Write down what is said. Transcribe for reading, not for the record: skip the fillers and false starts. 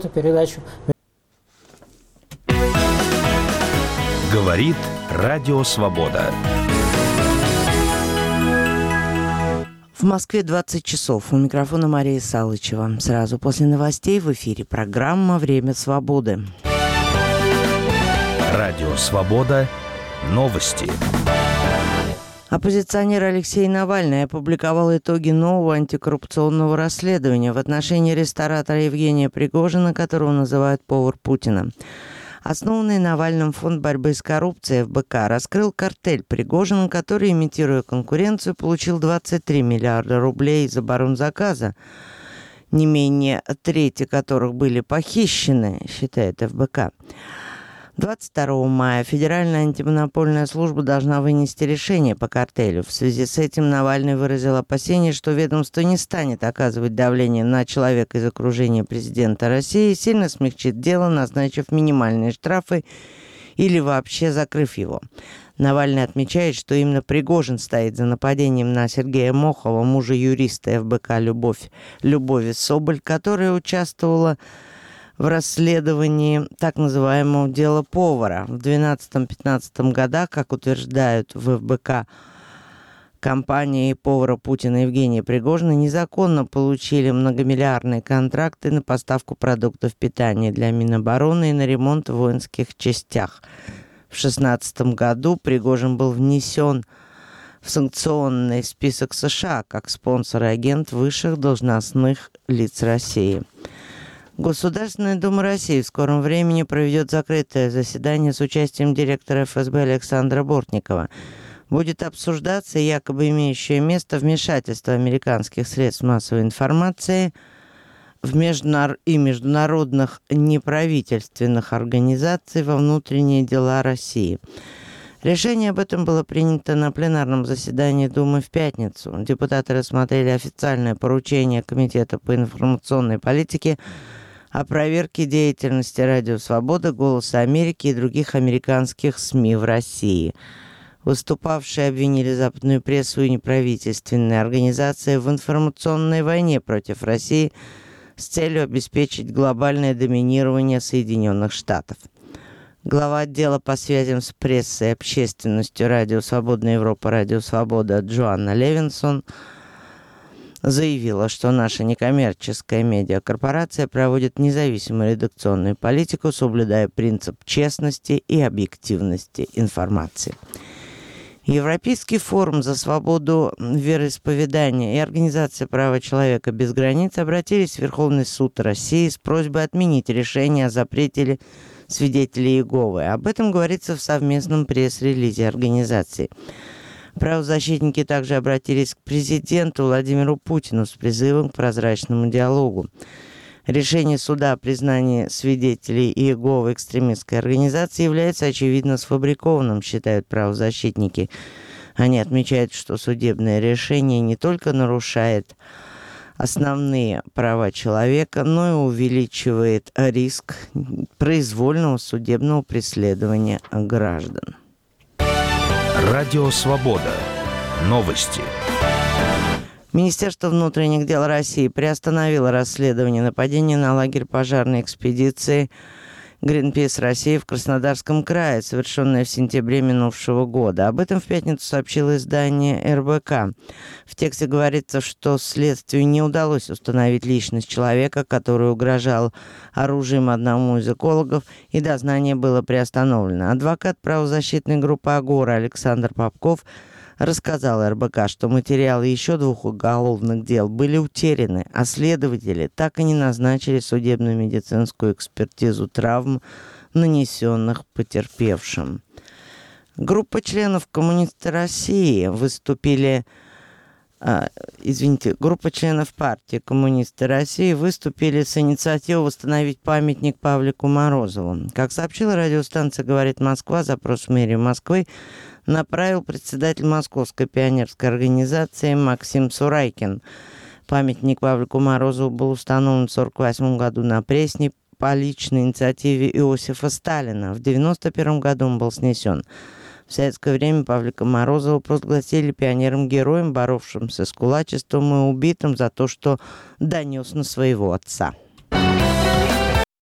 передачу. Говорит Радио Свобода. В Москве 20 часов. У микрофона Мария Салычева. Сразу после новостей в эфире программа «Время свободы». Радио Свобода. Новости. Оппозиционер Алексей Навальный опубликовал итоги нового антикоррупционного расследования в отношении ресторатора Евгения Пригожина, которого называют «повар Путина». Основанный Навальным фонд борьбы с коррупцией ФБК раскрыл картель Пригожина, который, имитируя конкуренцию, получил 23 миллиарда рублей из оборонзаказа, не менее трети которых были похищены, считает ФБК. 22 мая Федеральная антимонопольная служба должна вынести решение по картелю. В связи с этим Навальный выразил опасение, что ведомство не станет оказывать давление на человека из окружения президента России и сильно смягчит дело, назначив минимальные штрафы или вообще закрыв его. Навальный отмечает, что именно Пригожин стоит за нападением на Сергея Мохова, мужа юриста ФБК Любови Соболь, которая участвовала в расследовании так называемого дела повара. В 2012-2015 годах, как утверждают в ФБК, компании повара Путина Евгения Пригожина незаконно получили многомиллиардные контракты на поставку продуктов питания для Минобороны и на ремонт в воинских частях. В 2016 году Пригожин был внесен в санкционный список США как спонсор и агент высших должностных лиц России. Государственная Дума России в скором времени проведет закрытое заседание с участием директора ФСБ Александра Бортникова. Будет обсуждаться якобы имеющее место вмешательство американских средств массовой информации и международных неправительственных организаций во внутренние дела России. Решение об этом было принято на пленарном заседании Думы в пятницу. Депутаты рассмотрели официальное поручение Комитета по информационной политике о проверке деятельности Радио Свобода, Голоса Америки и других американских СМИ в России. Выступавшие обвинили западную прессу и неправительственные организации в информационной войне против России с целью обеспечить глобальное доминирование Соединенных Штатов. Глава отдела по связям с прессой и общественностью Радио Свободная Европа, Радио Свобода Джоанна Левинсон заявила, что наша некоммерческая медиакорпорация проводит независимую редакционную политику, соблюдая принцип честности и объективности информации. Европейский форум за свободу вероисповедания и Организация права человека без границ обратились в Верховный суд России с просьбой отменить решение о запрете свидетелей Иеговы. Об этом говорится в совместном пресс-релизе организации. Правозащитники также обратились к президенту Владимиру Путину с призывом к прозрачному диалогу. Решение суда о признании свидетелей Иеговы экстремистской организации является очевидно сфабрикованным, считают правозащитники. Они отмечают, что судебное решение не только нарушает основные права человека, но и увеличивает риск произвольного судебного преследования граждан. Радио Свобода. Новости. Министерство внутренних дел России приостановило расследование нападения на лагерь пожарной экспедиции Greenpeace России в Краснодарском крае, совершенное в сентябре минувшего года. Об этом в пятницу сообщило издание РБК. В тексте говорится, что следствию не удалось установить личность человека, который угрожал оружием одному из экологов, и дознание было приостановлено. Адвокат правозащитной группы «Агора» Александр Попков рассказал РБК, что материалы еще 2 уголовных дел были утеряны, а следователи так и не назначили судебную медицинскую экспертизу травм, нанесенных потерпевшим. Группа членов «Коммунисты России» группа членов партии «Коммунисты России» выступили с инициативой восстановить памятник Павлику Морозову. Как сообщила радиостанция «Говорит Москва», запрос в мэрию Москвы направил председатель Московской пионерской организации Максим Сурайкин. Памятник Павлику Морозову был установлен в 1948 году на Пресне по личной инициативе Иосифа Сталина. В 1991 году он был снесен. В советское время Павлика Морозова провозгласили пионером-героем, боровшимся с кулачеством и убитым за то, что донес на своего отца.